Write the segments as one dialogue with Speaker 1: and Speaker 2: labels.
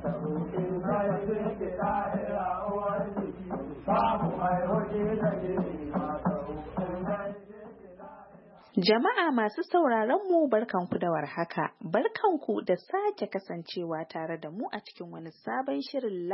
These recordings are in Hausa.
Speaker 1: Jama'a masu sauraron mu barkanku da warhaka, barkanku da sake kasancewa tare da mu a cikin wani sabon shirin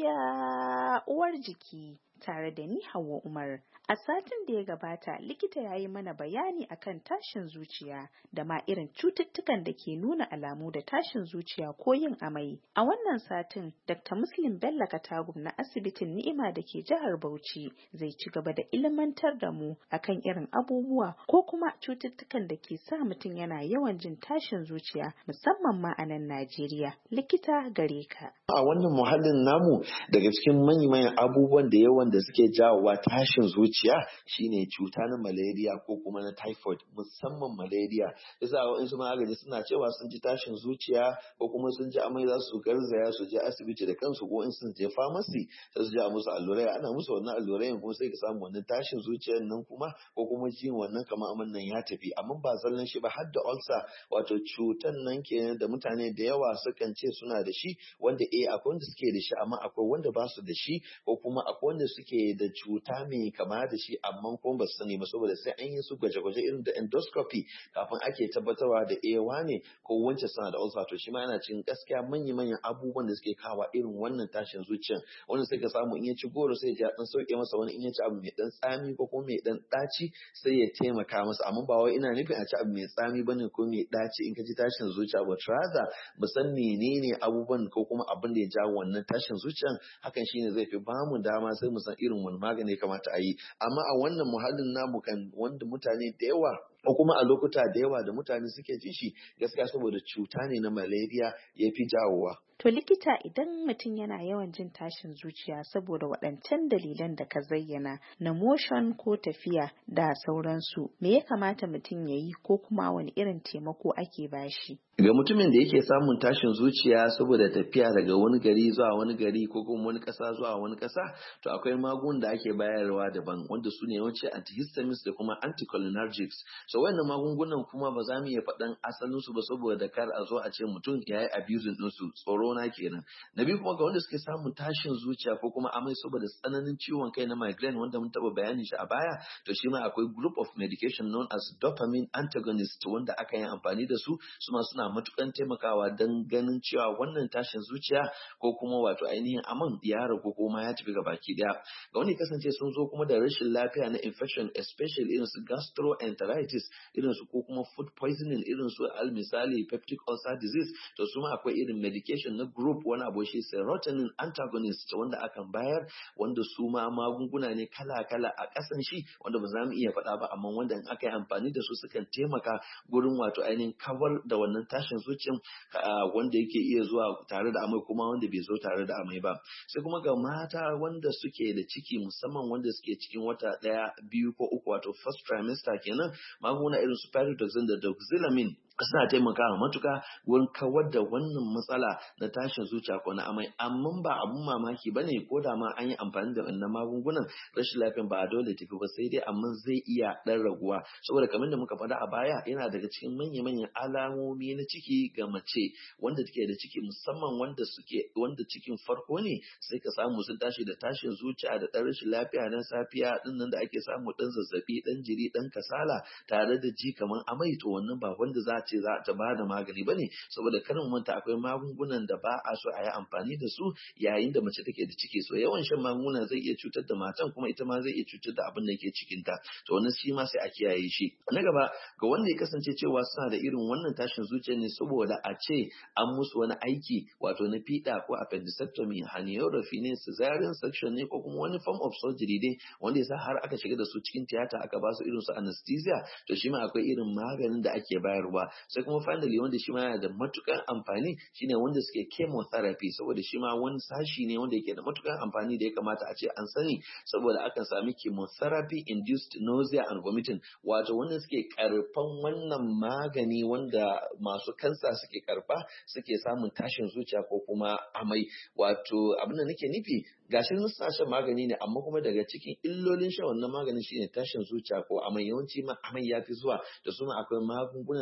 Speaker 1: lafiya uwar jiki tare da ni Hauwa Umar. A satin da ya gabata likita ya yi mana bayani akan tashin zuciya da ma irin cututtukan da ke nuna alamu da tashin zuciya ko yin amai. A wannan satin Dr. Muslim Bello Katagum na asibitin Ni'ima da ke jihar Bauchi zai ci gaba da ilmantar da mu akan irin abubuwa ko kuma cututtukan da ke sa mutum yana yawan jin tashin zuciya musamman ma a nan Najeriya. Likita gare ka.
Speaker 2: A wannan muhallin namu daga cikin manyan abubuwan da yawan da suke jawowa tashin zuciya shine cuta na malaria ko kuma na typhoid, musamman malaria. Yasa waɗansu magani suna cewa sun ji tashin zuciya ko kuma sun ji amai za su garzaya su je asibiti da kansu ko in sun je pharmacy sai su je a musu allurai, ana musu wannan allurai kuma sai ka samu wannan tashin zuciyar nan kuma ko kuma jin wannan kamar aman nan ya tafi. Amma ba zallan shi ba, har da ulcer, wato cutan nan kenan da mutane da yawa sukan ce suna da shi, wanda akwai wanda suke da shi amma akwai wanda ba su da shi, ko kuma akwai wanda suke da cuta mai kama da shi amma kuma ba su sani ba, saboda sai an yi su gwaje-gwaje irin da endoscopy kafin ake tabbatarwa da wane ko wance suna da ulcer. To shi ma yana cikin gaskiya manya-manyan abubuwan da suke kawo irin wannan tashin zuciyan, wanda sai ka samu in ya ci goro sai ya dan sauke masa, wani in ya ci abu mai dan tsami ko kuma mai dan daci sai ya taimaka masa. Amma ba wai ina nufin a ci abu mai tsami bane ko mai daci in ka ji tashin zuciya, but rather mu san menene abubuwan ko kuma abin da ya jawo wannan tashin zuciyan, hakan shine zai fi bamu dama sai mu san irin wani magani ya kamata a yi. Amma a wannan muhallin namu kan wanda mutane da yawa ko kuma a lokuta da yawa da mutane suke ji shi, gaskiya saboda cuta ne na malaria ya fi jawowa.
Speaker 1: To likita, idan mutum yana yawan jin tashin zuciya saboda waɗancan dalilan da ka zayyana na motion ko tafiya da sauransu, me ya kamata mutum ya yi ko kuma wani irin taimako ake bashi?
Speaker 2: Ga mutumin da yake samun tashin zuciya saboda tafiya daga wani gari zuwa wani gari ko kuma wani ƙasa zuwa wani ƙasa, to akwai magungunan da ake bayarwa daban wanda su ne yawanci antihistamines da kuma anticholinergics. So wannan magungunan kuma ba za mu iya faɗan asalin su ba saboda kar a zo a ce mutum ya yi abusing ɗinsu, tsoro na kenan. Na biyu kuma ga wanda suke samun tashin zuciya ko kuma amai saboda tsananin ciwon kai na migraine wanda mun taɓa bayani shi a baya, to shi ma akwai group of medication known as dopamine antagonist wanda aka yi amfani da su, suma suna matukan taimakawa don ganin cewa wannan tashin zuciya ko kuma wato ainihin aman ya ragu ko ma ya tafi ga baki daya. Ga wani kasance sun zo kuma da rashin lafiya na infection, especially irin su gastroenteritis, irin su ko kuma food poisoning, irin su al misali peptic ulcer disease, to su ma akwai irin medication na group wani abu shi serotonin antagonist wanda akan bayar, wanda su ma magunguna ne kala-kala a ƙasan shi wanda ba za mu iya faɗa ba, amma wanda in aka yi amfani da su sukan taimaka gurin wato ainihin kawar da wannan tashin zuciyan wanda yake iya zuwa tare da amai kuma wanda bai zo tare da amai ba. Sai kuma ga mata wanda suke da ciki, musamman wanda suke cikin wata ɗaya, biyu ko uku, wato first trimester kenan, magunguna irin su pyridoxine da doxylamine suna taimakawa matuka wurin kawar da wannan matsala na tashin zuciya ko na amai. Amma ba abun mamaki bane ko da ma an yi amfani da wannan magungunan, rashin lafiyan ba dole tafi ba, sai dai amma zai iya dan raguwa, saboda kamar da muka faɗa a baya yana daga cikin manya-manyan alamomi na ciki ga mace wanda take da ciki, musamman wanda cikin farko ne, sai ka samu sun tashi da tashin zuciya da ɗan rashin lafiya na safiya din nan da ake samu, ɗan zazzabi, ɗan jiri, ɗan kasala tare da ji kamar amai. To wannan ba wanda za ce za ta ba da magani bane, saboda karin manta akwai magungunan da ba a so a yi amfani da su yayin da mace take da ciki. So yawan shan magunguna zai iya cutar da matan kuma ita ma zai iya cutar da abin da ke cikinta. To wannan shi ma sai a kiyaye shi. Na gaba, ga wanda ya kasance cewa suna da irin wannan tashin zuciya ne saboda a ce an musu wani aiki wato na fiɗa ko appendectomy, herniorrhaphy ne, cesarean section ne, ko kuma wani form of surgery dai wanda yasa har aka shiga da su cikin tiyata aka ba su irin su anesthesia, to shi ma akwai irin maganin da ake bayarwa. Sai kuma finally wanda shi ma yana da matukar amfani shine wanda suke chemotherapy, saboda shi ma wani sashi ne wanda yake da matukar amfani da ya kamata a ce an sani, saboda akan sami chemotherapy induced nausea and vomiting, wato wanda suke karfan wannan magani wanda masu kansa suke karfa suke samun tashin zuciya ko kuma amai. Wato abin da nake nufi, gashi suna shan magani ne amma kuma daga cikin illolin shan wannan maganin shine tashin zuciya ko amai. Yawanci ma amai ya fi zuwa da suma akwai magungunan da akan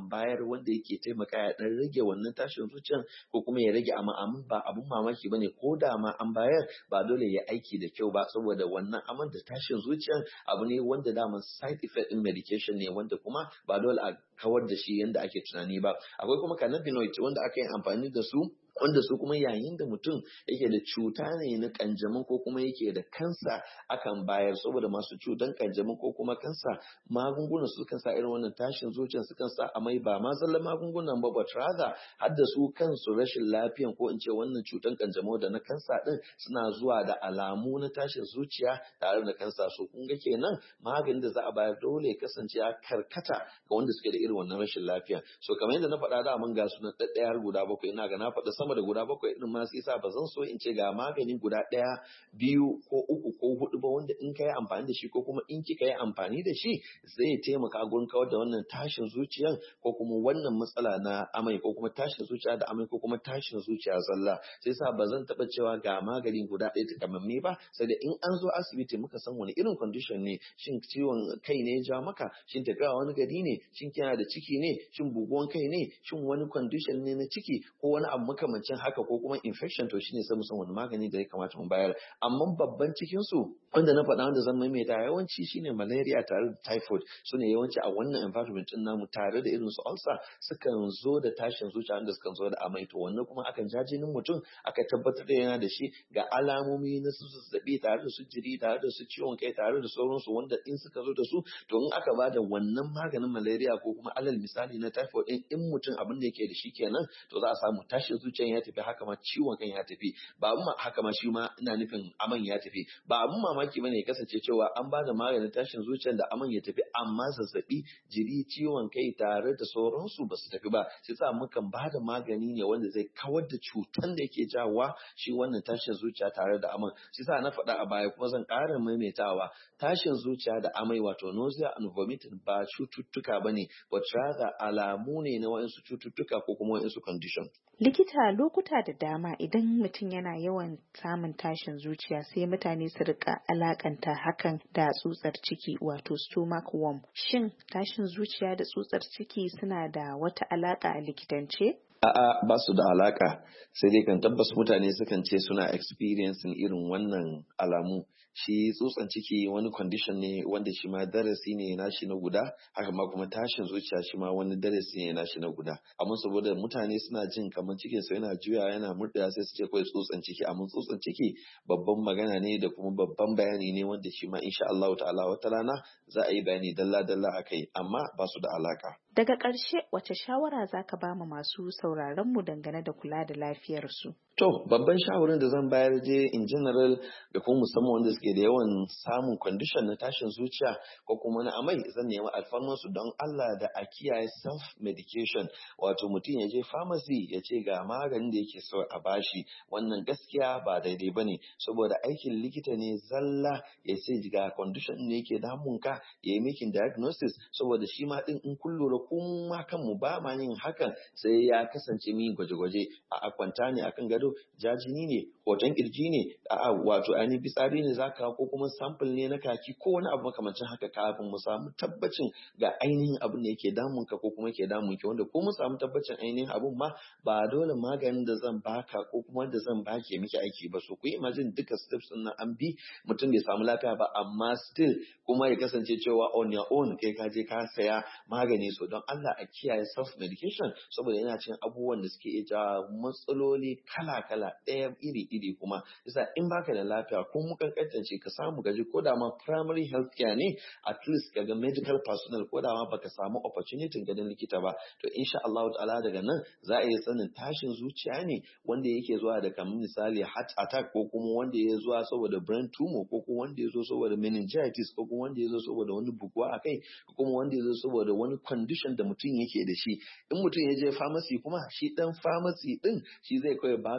Speaker 2: akan bayar wanda yake taimaka ya dan rage wannan tashin zuciyan ko kuma ya rage amma ba abun mamaki bane ko da ma an bayar ba dole ya aiki da kyau ba saboda wannan aman da tashin zuciyan abu ne wanda daman side effect din medication ne wanda kuma ba dole a kawar da shi yanda ake tunani ba. Akwai kuma cannabinoid wanda aka yi amfani da su wanda su kuma yayin da mutum yake da cuta ne na kanjamau ko kuma yake da kansa akan bayar saboda masu cutan kanjamau ko kuma kansa magungunan su kan sa irin wannan tashin zuciya su kan sa amai ba ma zallan magungunan ba but rather har da su kansu rashin lafiyan ko in ce wannan cutan kanjamau da na kansa din suna zuwa da alamu na tashin zuciya tare da kansa so kun ga kenan maganin da za a bayar dole ya kasance ya karkata ga wanda suke da irin wannan rashin lafiya so kamar yadda na faɗa da mun ga su na ɗaɗɗaya guda bakwai ina ga na faɗa sama da guda bakwai din ma sai sa ba zan so in ce ga magani guda ɗaya biyu ko uku ko hudu ba wanda in ka yi amfani da shi ko kuma in kika yi amfani da shi zai taimaka gurin kawar da wannan tashin zuciyan ko kuma wannan matsala na amai ko kuma tashin zuciya da amai ko kuma tashin zuciya zalla sai sa ba zan taɓa cewa ga magani guda ɗaya takamamme ba sai da in an zo asibiti muka san wani irin condition ne shin ciwon kai ne ya ja maka shin tafiya wani gari ne shin kina da ciki ne shin buguwan kai ne shin wani condition ne na ciki ko wani abu makamancin haka ko kuma infection to shine sai mu san wani magani da ya kamata mu bayar amma babban cikin su wanda na faɗa wanda zan maimaita yawanci shine malaria tare da typhoid sune yawanci a wannan environment din namu tare da irin su ulcer sukan zo da tashin zuciya wanda sukan zo da amai to wannan kuma akan ja jinin mutum aka tabbatar da yana da shi ga alamomi na su zazzabi tare da su jiri tare da su ciwon kai tare da sauransu wanda in suka zo da su to in aka ba da wannan maganin malaria ko kuma alal misali na typhoid din in mutum abin da yake da shi kenan to za a samu tashin zuciyan ya tafi haka ma ciwon kan ya tafi ba abin haka ma shi ma ina nufin aman ya tafi ba abin mamaki bane ya kasance cewa an ba da maganin tashin zuciyan da aman ya tafi amma zazzabi jiri ciwon kai tare da sauransu ba su tafi ba sai sa mukan ba da magani ne wanda zai kawar da cutan da yake jawa shi wannan tashin zuciya tare da aman sai sa na faɗa a baya kuma zan ƙara maimaitawa tashin zuciya da amai wato nausea and vomiting ba cututtuka bane but rather alamu ne na waɗansu cututtuka ko kuma waɗansu condition.
Speaker 1: Likita lokuta da dama idan mutum yana yawan samun tashin zuciya sai mutane su rika alakanta hakan da tsutsar ciki wato stomach worm. Shin tashin zuciya da tsutsar ciki suna da wata alaka a likitance?
Speaker 2: A'a ba su da alaka sai dai kan tabbas mutane sukan ce suna experiencing irin wannan alamu shi tsutsan ciki wani condition ne wanda shi ma darasi ne nashi na guda haka ma kuma tashin zuciya shi ma wani darasi ne nashi na guda amma saboda mutane suna jin kamar cikin sa yana juya yana murɗa sai su ce kawai tsutsan ciki amma tsutsan ciki babban magana ne da kuma babban bayani ne wanda shi ma insha Allah ta'ala wata rana za a yi bayani dalla dalla akai amma ba su da alaka.
Speaker 1: Daga ƙarshe wace shawara zaka ba mu masu sauraron mu dangane da kula da lafiyarsu?
Speaker 2: To, babban shawarin da zan bayar je in general da kuma musamman wanda suke da yawan samun condition na tashin zuciya ko kuma na amai zan nemi alfarmansu don Allah da a kiyaye self-medication wato mutum ya je pharmacy ya ce ga maganin da yake so a bashi wannan gaskiya ba daidai ba ne saboda aikin likita ne zalla ya ce ga condition ne yake damunka ya yi making diagnosis saboda shi ma din in kun lura kuma kanmu ba ma yin hakan sai ya kasance min gwaje-gwaje a kwanta ne akan gado jajini ne hoton kirji ne a wato ainihin fitsari ne zaka ko kuma sample ne na kaki ko wani abu makamancin haka kafin mu samu tabbacin ga ainihin abin da yake damun ka ko kuma yake damun ki wanda ko mu samu tabbacin ainihin abun ma ba dole maganin da zan baka ko kuma wanda zan baki miki aiki ba so ku yi imagine duka steps din nan an bi mutum bai samu lafiya ba amma still kuma ya kasance cewa on your own kai ka je ka saya magani so don Allah a kiyaye self medication saboda yana cikin abubuwan da suke iya jawo matsaloli kala-kala ɗaya iri-iri kuma yasa in baka da lafiya ko mu kankantance ka samu gaji ko da ma primary health care ne at least kaga medical personnel ko da ma baka samu opportunity ganin likita ba to insha Allah ta'ala daga nan za a yi sanin tashin zuciya ne wanda yake zuwa da kamar misali heart attack ko kuma wanda ya zuwa saboda brain tumor ko kuma wanda ya zo saboda meningitis ko kuma wanda ya zo saboda wani buguwa a kai ko kuma wanda ya zo saboda wani condition da mutum yake da shi in mutum ya je pharmacy kuma shi dan pharmacy din shi zai kawai baka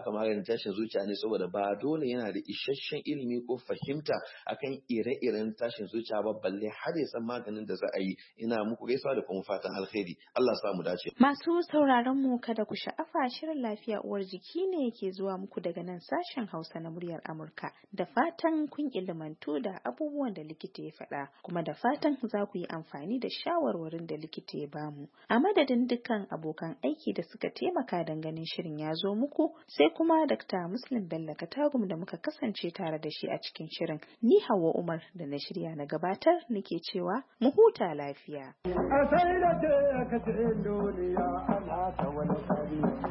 Speaker 2: baka maganin tashin zuciya ne saboda ba dole yana da isasshen ilimi ko fahimta akan ire-iren tashin zuciya ba, balle har ya san maganin da za a yi. Ina muku gaisuwa da kuma fatan alheri. Allah sa mu dace.
Speaker 1: Masu sauraron mu kada ku sha'afa, shirin lafiya uwar jiki ne yake zuwa muku daga nan sashen Hausa na muryar Amurka. Da fatan kun ilimantu da abubuwan da likita ya faɗa, kuma da fatan za ku yi amfani da shawarwarin da likita ya bamu. A madadin dukkan abokan aiki da suka taimaka don ganin shirin ya zo muku, sai kuma Dr. Muslim Bello Katagum da muka kasance tare da shi a cikin shirin. Ni Hauwa Umar da na shirya na gabatar nake cewa mu huta lafiya.
Speaker 3: A sai da ce ka ce duniya ana ta wani